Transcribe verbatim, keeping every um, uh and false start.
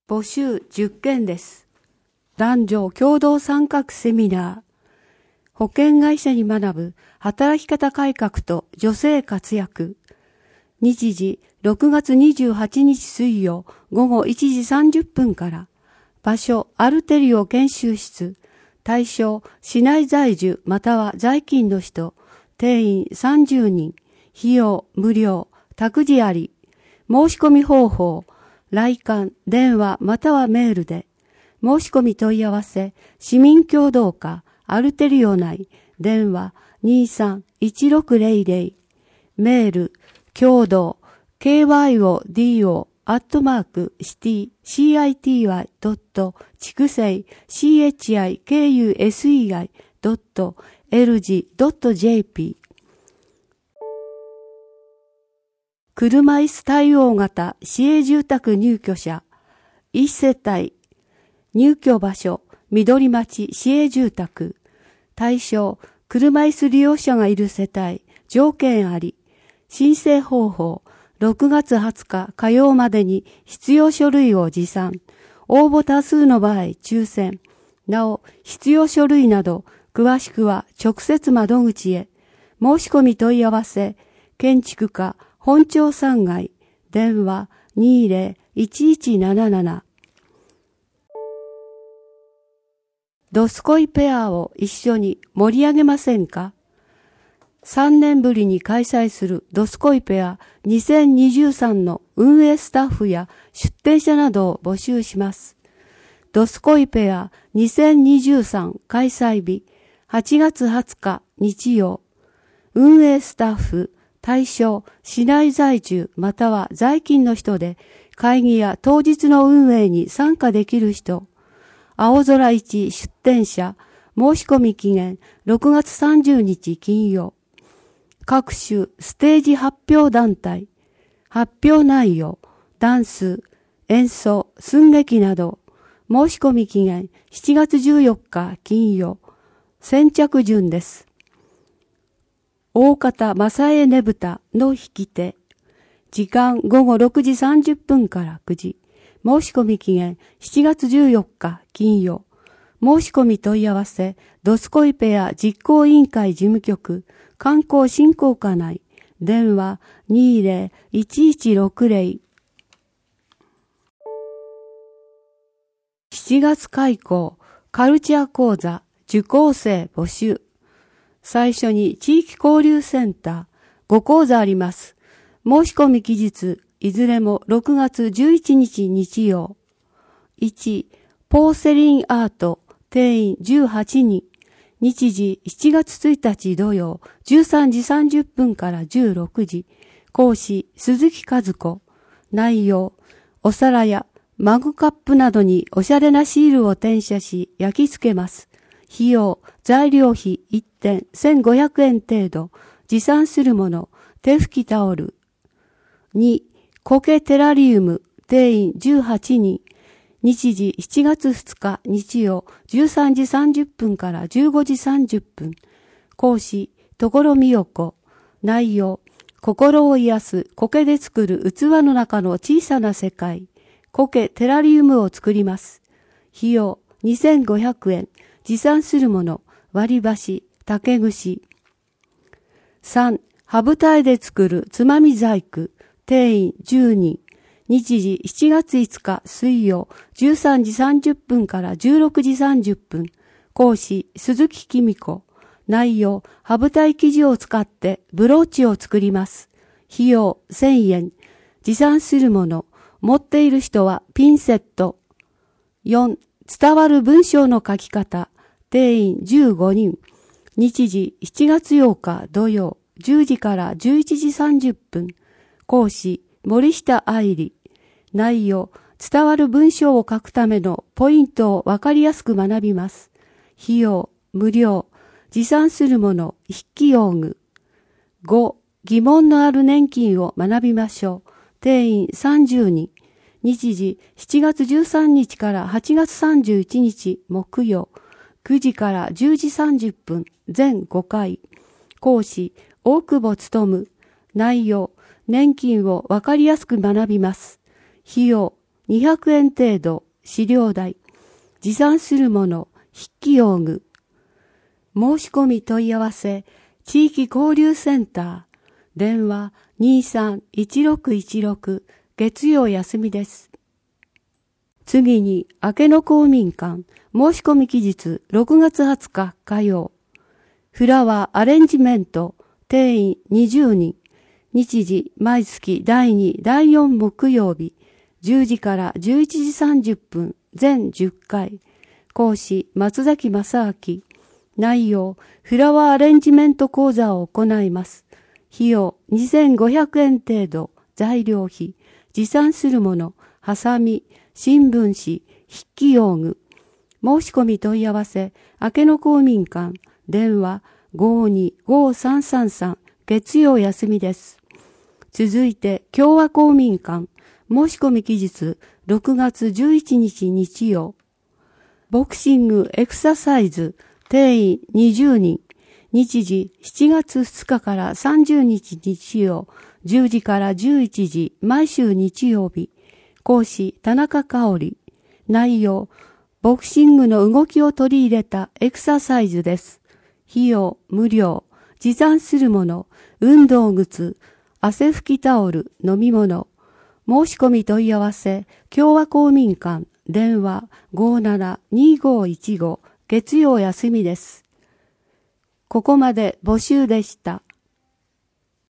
募集じゅっけんです。男女共同参画セミナー。保険会社に学ぶ働き方改革と女性活躍。日時ろくがつにじゅうはちにち水曜午後いちじさんじゅっぷんから。場所アルテリオ研修室。対象市内在住または在勤の人。定員さんじゅうにん。費用無料。託児あり。申し込み方法。来館、電話またはメールで。申し込み問い合わせ、市民協働課、アルテリオ内、電話 にさんいちろくゼロゼロ。メール、協働、ケーワイオーディーオー、アットマーク、シティ、シーアイティーワイ、ドット、畜生、シーエイチアイケーユーエスイーアイ、ドット、エルジー、ドット、ジェーピー。車椅子対応型市営住宅入居者、いち世帯、入居場所、緑町市営住宅、対象、車椅子利用者がいる世帯、条件あり、申請方法、ろくがつはつか火曜までに必要書類を持参、応募多数の場合抽選、なお必要書類など詳しくは直接窓口へ、申し込み問い合わせ、建築課、本町さんがい、電話 にゼロいちいちなななな。ドスコイペアを一緒に盛り上げませんか？さんねんぶりに開催するドスコイペアにせんにじゅうさんの運営スタッフや出展者などを募集します。ドスコイペアにせんにじゅうさん開催日はちがつはつか日曜。運営スタッフ対象、市内在住または在勤の人で、会議や当日の運営に参加できる人。青空一出展者、申し込み期限ろくがつさんじゅうにち金曜。各種ステージ発表団体、発表内容、ダンス、演奏、寸劇など、申し込み期限しちがつじゅうよっか金曜。先着順です。大方正江ねぶたの引き手。時間ごごろくじさんじゅっぷんからくじ。申し込み期限しちがつじゅうよっか金曜。申し込み問い合わせ、ドスコイペア実行委員会事務局、観光振興課内、電話 にゼロいちいちろくゼロ。しちがつ開講、カルチャー講座、受講生募集。最初に地域交流センターご講座あります。申し込み期日、いずれもろくがつじゅういちにち日曜。いち、ポーセリンアート、定員じゅうはちにん。日時しちがつついたち土曜、じゅうさんじさんじゅっぷんからじゅうろくじ。講師、鈴木和子。内容、お皿やマグカップなどにおしゃれなシールを転写し焼き付けます。費用、材料費いってんせんごひゃくえん程度、持参するもの、手拭きタオル。に、苔テラリウム、定員じゅうはちにん。日時しちがつふつか日曜、じゅうさんじさんじゅっぷんからじゅうごじさんじゅっぷん。講師、所美代子。内容、心を癒す苔で作る器の中の小さな世界。苔テラリウムを作ります。費用、にせんごひゃくえん。持参するもの、割り箸、竹串。さん、羽二重で作るつまみ細工、定員じゅうにん。日時しちがついつか水曜、じゅうさんじさんじゅっぷんからじゅうろくじさんじゅっぷん。講師、鈴木きみ子。内容、羽二重生地を使ってブローチを作ります。費用せんえん。持参するもの、持っている人はピンセット。よん、伝わる文章の書き方。定員じゅうごにん。日時しちがつようか土曜、じゅうじからじゅういちじさんじゅっぷん。講師、森下愛理。内容、伝わる文章を書くためのポイントをわかりやすく学びます。費用、無料。持参するもの、筆記用具。ご、疑問のある年金を学びましょう。定員さんじゅうにん。日時しちがつじゅうさんにちからはちがつさんじゅういちにち木曜。くじからじゅうじさんじゅっぷん、全ごかい。講師、大久保務。内容、年金をわかりやすく学びます。費用、 にひゃくえん程度、飼料代、持参するもの、筆記用具。申し込み問い合わせ、地域交流センター、電話 にさんいちろくいちろく、月曜休みです。次に、明けの公民館、申し込み期日ろくがつはつか火曜。フラワーアレンジメント、定員にじゅうにん。日時、毎月だいに、だいよん木曜日、じゅうじからじゅういちじさんじゅっぷん、全じゅっかい。講師、松崎正明。内容、フラワーアレンジメント講座を行います。費用、にせんごひゃくえん程度。材料費、持参するもの、ハサミ、新聞紙、筆記用具。申し込み問い合わせ、明けの公民館、電話ごにごさんさんさん、月曜休みです。続いて、共和公民館、申し込み期日、ろくがつじゅういちにち日曜。ボクシングエクササイズ、定員にじゅうにん。日時、しちがつふつかからさんじゅうにち日曜、じゅうじからじゅういちじ、毎週日曜日。講師、田中香織。内容、ボクシングの動きを取り入れたエクササイズです。費用、無料。持参するもの、運動靴、汗拭きタオル、飲み物。申し込み問い合わせ、共和公民館、電話ごななにごいちご、月曜休みです。ここまで募集でした。